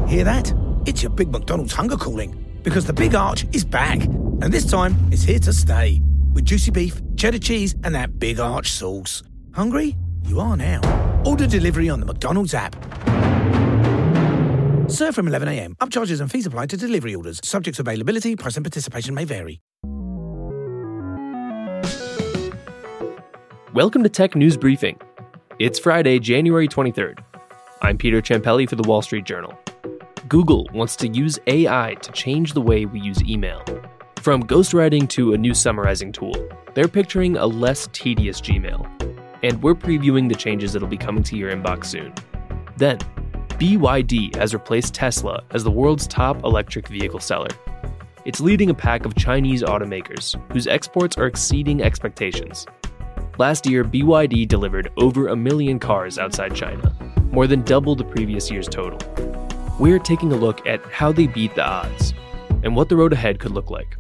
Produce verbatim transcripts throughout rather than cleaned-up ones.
Hear that? It's your Big McDonald's hunger calling. Because the Big Arch is back. And this time, it's here to stay. With juicy beef, cheddar cheese, and that Big Arch sauce. Hungry? You are now. Order delivery on the McDonald's app. Serve from eleven a.m. Upcharges and fees apply to delivery orders. Subject to availability, price and participation may vary. Welcome to Tech News Briefing. It's Friday, January twenty-third. I'm Peter Ciampelli for The Wall Street Journal. Google wants to use A I to change the way we use email. From ghostwriting to a new summarizing tool, they're picturing a less tedious Gmail. And we're previewing the changes that'll be coming to your inbox soon. Then, B Y D has replaced Tesla as the world's top electric vehicle seller. It's leading a pack of Chinese automakers whose exports are exceeding expectations. Last year, B Y D delivered over a million cars outside China, more than double the previous year's total. We're taking a look at how they beat the odds and what the road ahead could look like.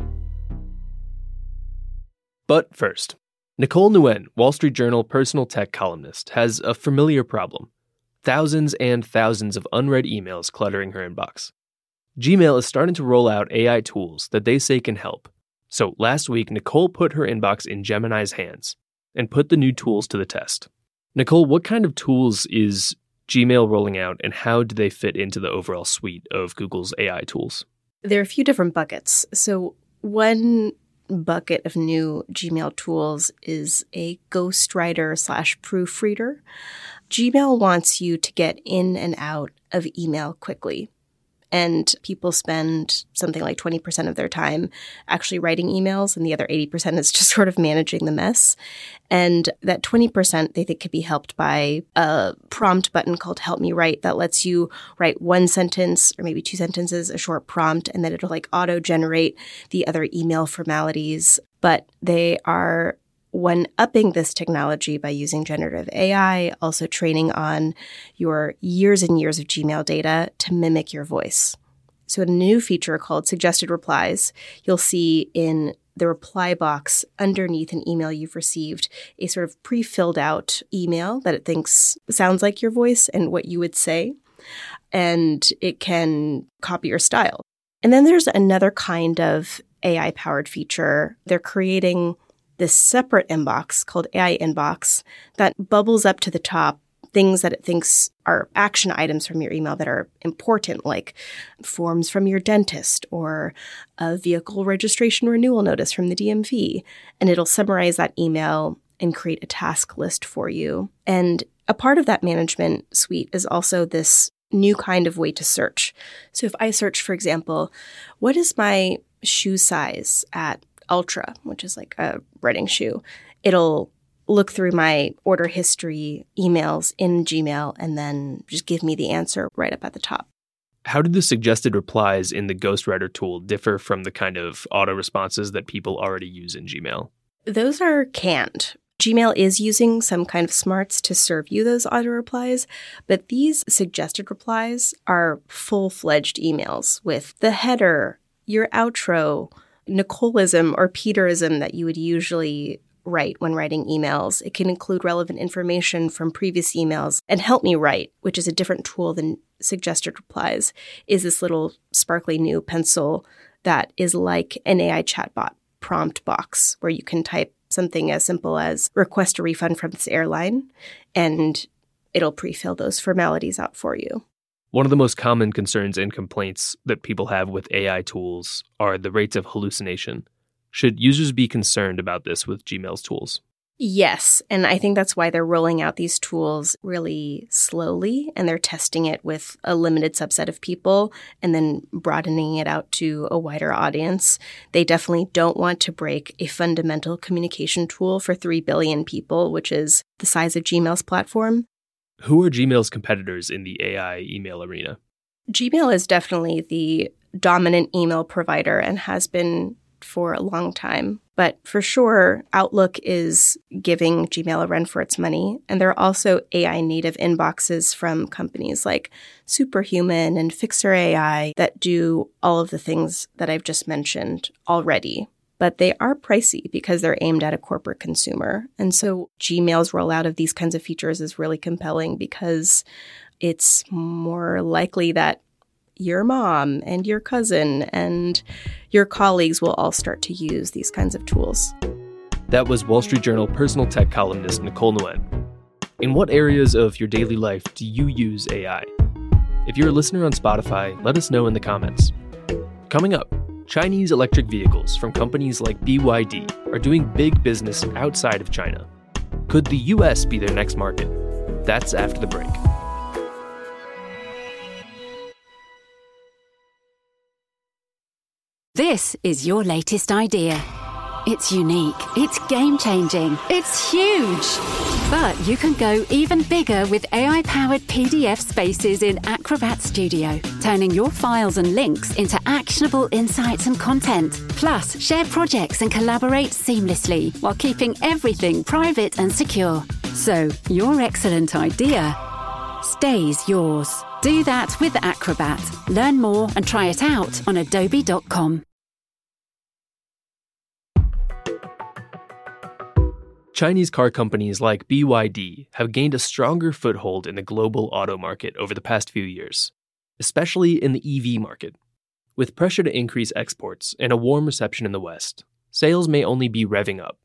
But first, Nicole Nguyen, Wall Street Journal personal tech columnist, has a familiar problem. Thousands and thousands of unread emails cluttering her inbox. Gmail is starting to roll out A I tools that they say can help. So last week, Nicole put her inbox in Gemini's hands and put the new tools to the test. Nicole, what kind of tools is Gmail rolling out, and how do they fit into the overall suite of Google's A I tools? There are a few different buckets. So one bucket of new Gmail tools is a ghostwriter slash proofreader. Gmail wants you to get in and out of email quickly. And people spend something like twenty percent of their time actually writing emails, and the other eighty percent is just sort of managing the mess. And that twenty percent they think could be helped by a prompt button called Help Me Write that lets you write one sentence or maybe two sentences, a short prompt, and then it'll like auto-generate the other email formalities. But they are one-upping this technology by using generative A I, also training on your years and years of Gmail data to mimic your voice. So a new feature called Suggested Replies, you'll see in the reply box underneath an email you've received a sort of pre-filled out email that it thinks sounds like your voice and what you would say, and it can copy your style. And then there's another kind of A I-powered feature. They're creating this separate inbox called A I Inbox that bubbles up to the top things that it thinks are action items from your email that are important, like forms from your dentist or a vehicle registration renewal notice from the D M V. And it'll summarize that email and create a task list for you. And a part of that management suite is also this new kind of way to search. So if I search, for example, what is my shoe size at Ultra, which is like a running shoe, it'll look through my order history emails in Gmail and then just give me the answer right up at the top. How do the suggested replies in the ghostwriter tool differ from the kind of auto responses that people already use in Gmail? Those are canned. Gmail is using some kind of smarts to serve you those auto replies, but these suggested replies are full-fledged emails with the header, your outro, Nicoleism or Peterism that you would usually write when writing emails. It can include relevant information from previous emails. And Help Me Write, which is a different tool than Suggested Replies, is this little sparkly new pencil that is like an A I chatbot prompt box where you can type something as simple as request a refund from this airline, and it'll pre-fill those formalities out for you. One of the most common concerns and complaints that people have with A I tools are the rates of hallucination. Should users be concerned about this with Gmail's tools? Yes, and I think that's why they're rolling out these tools really slowly, and they're testing it with a limited subset of people and then broadening it out to a wider audience. They definitely don't want to break a fundamental communication tool for three billion people, which is the size of Gmail's platform. Who are Gmail's competitors in the A I email arena? Gmail is definitely the dominant email provider and has been for a long time. But for sure, Outlook is giving Gmail a run for its money. And there are also A I native inboxes from companies like Superhuman and Fixer A I that do all of the things that I've just mentioned already. But they are pricey because they're aimed at a corporate consumer. And so Gmail's rollout of these kinds of features is really compelling because it's more likely that your mom and your cousin and your colleagues will all start to use these kinds of tools. That was Wall Street Journal personal tech columnist Nicole Nguyen. In what areas of your daily life do you use A I? If you're a listener on Spotify, let us know in the comments. Coming up, Chinese electric vehicles from companies like B Y D are doing big business outside of China. Could the U S be their next market? That's after the break. This is your latest idea. It's unique, it's game-changing, it's huge. But you can go even bigger with A I-powered P D F spaces in Acrobat Studio, turning your files and links into actionable insights and content. Plus, share projects and collaborate seamlessly while keeping everything private and secure. So, your excellent idea stays yours. Do that with Acrobat. Learn more and try it out on adobe dot com. Chinese car companies like B Y D have gained a stronger foothold in the global auto market over the past few years, especially in the E V market. With pressure to increase exports and a warm reception in the West, sales may only be revving up.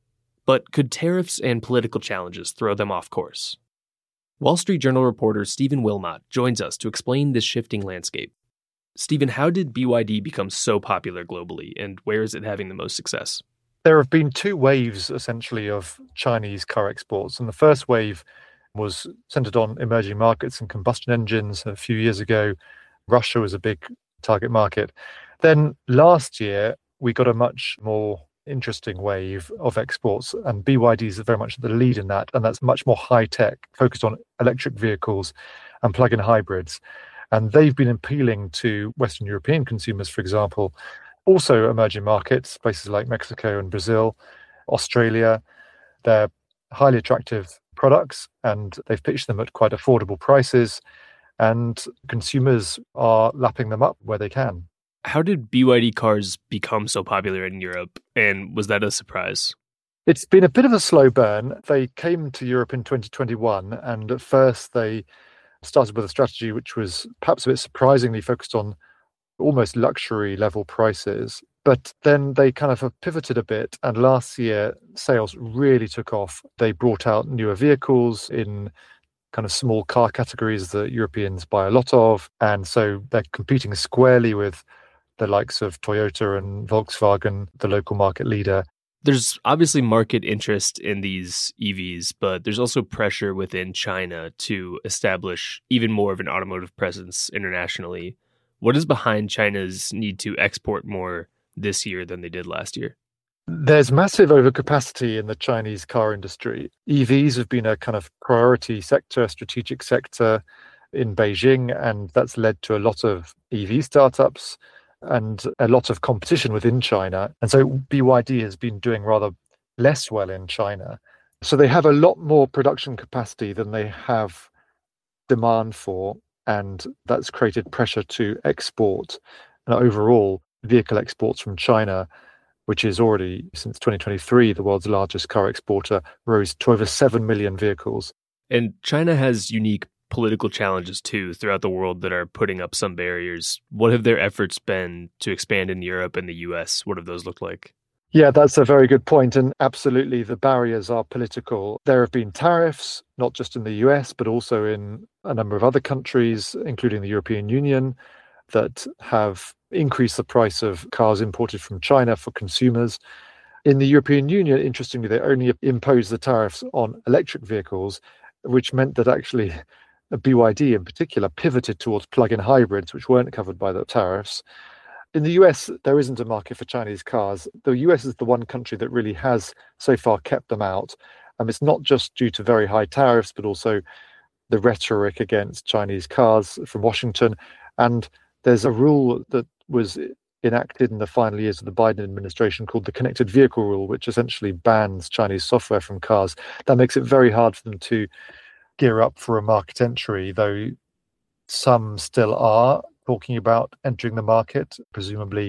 But could tariffs and political challenges throw them off course? Wall Street Journal reporter Stephen Wilmot joins us to explain this shifting landscape. Stephen, how did B Y D become so popular globally, and where is it having the most success? There have been two waves, essentially, of Chinese car exports. And the first wave was centered on emerging markets and combustion engines. A few years ago, Russia was a big target market. Then last year, we got a much more interesting wave of exports, and B Y D is very much the lead in that, and that's much more high-tech, focused on electric vehicles and plug-in hybrids. And they've been appealing to Western European consumers, for example, also emerging markets, places like Mexico and Brazil, Australia. They're highly attractive products, and they've pitched them at quite affordable prices, and consumers are lapping them up where they can. How did B Y D cars become so popular in Europe, and was that a surprise? It's been a bit of a slow burn. They came to Europe in twenty twenty-one, and at first they started with a strategy which was perhaps a bit surprisingly focused on almost luxury level prices. But then they kind of have pivoted a bit, and last year sales really took off. They brought out newer vehicles in kind of small car categories that Europeans buy a lot of, and so they're competing squarely with the likes of Toyota and Volkswagen, the local market leader. There's obviously market interest in these E Vs, but there's also pressure within China to establish even more of an automotive presence internationally. What is behind China's need to export more this year than they did last year? There's massive overcapacity in the Chinese car industry. E Vs have been a kind of priority sector, strategic sector in Beijing, and that's led to a lot of E V startups and a lot of competition within China. And so B Y D has been doing rather less well in China. So they have a lot more production capacity than they have demand for, and that's created pressure to export. And overall, vehicle exports from China, which is already, since twenty twenty-three, the world's largest car exporter, rose to over seven million vehicles. And China has unique political challenges, too, throughout the world that are putting up some barriers. What have their efforts been to expand in Europe and the U S? What have those looked like? Yeah, that's a very good point. And absolutely, the barriers are political. There have been tariffs, not just in the U S, but also in a number of other countries, including the European Union, that have increased the price of cars imported from China for consumers. In the European Union, interestingly, they only imposed the tariffs on electric vehicles, which meant that actually B Y D in particular pivoted towards plug-in hybrids, which weren't covered by the tariffs. In the U S, there isn't a market for Chinese cars. The U S is the one country that really has so far kept them out. And it's not just due to very high tariffs, but also the rhetoric against Chinese cars from Washington. And there's a rule that was enacted in the final years of the Biden administration called the Connected Vehicle Rule, which essentially bans Chinese software from cars. That makes it very hard for them to gear up for a market entry, though some still are talking about entering the market, presumably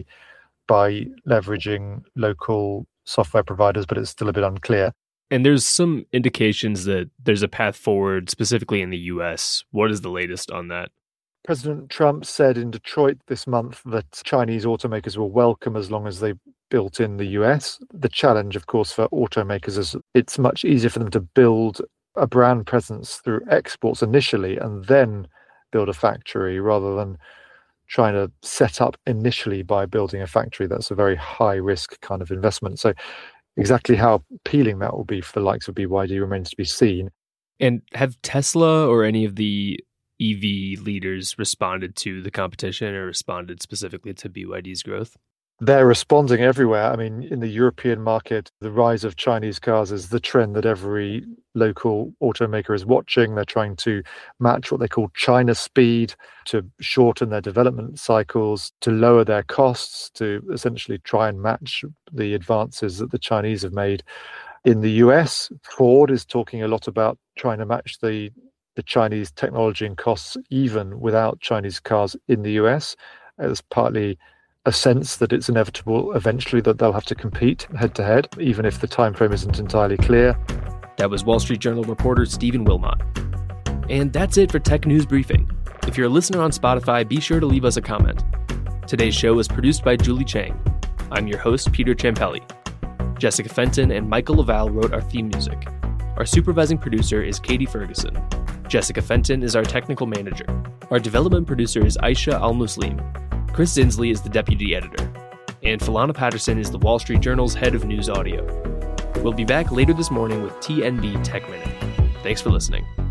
by leveraging local software providers, but it's still a bit unclear. And there's some indications that there's a path forward, specifically in the U S. What is the latest on that? President Trump said in Detroit this month that Chinese automakers were welcome as long as they built in the U S. The challenge, of course, for automakers is it's much easier for them to build a brand presence through exports initially and then build a factory rather than trying to set up initially by building a factory. That's a very high risk kind of investment. So exactly how appealing that will be for the likes of B Y D remains to be seen. And have Tesla or any of the E V leaders responded to the competition or responded specifically to B Y D's growth? They're responding everywhere. I mean, in the European market, the rise of Chinese cars is the trend that every local automaker is watching. They're trying to match what they call China speed, to shorten their development cycles, to lower their costs, to essentially try and match the advances that the Chinese have made. In the U S, Ford is talking a lot about trying to match the, the Chinese technology and costs even without Chinese cars in the U S. It's partly a sense that it's inevitable eventually that they'll have to compete head to head, even if the time frame isn't entirely clear. That was Wall Street Journal reporter Stephen Wilmot. And that's it for Tech News Briefing. If you're a listener on Spotify, be sure to leave us a comment. Today's show was produced by Julie Chang. I'm your host, Peter Ciampelli. Jessica Fenton and Michael Laval wrote our theme music. Our supervising producer is Katie Ferguson. Jessica Fenton is our technical manager. Our development producer is Aisha Al-Muslim. Chris Zinsley is the deputy editor. And Philana Patterson is the Wall Street Journal's head of news audio. We'll be back later this morning with T N B Tech Minute. Thanks for listening.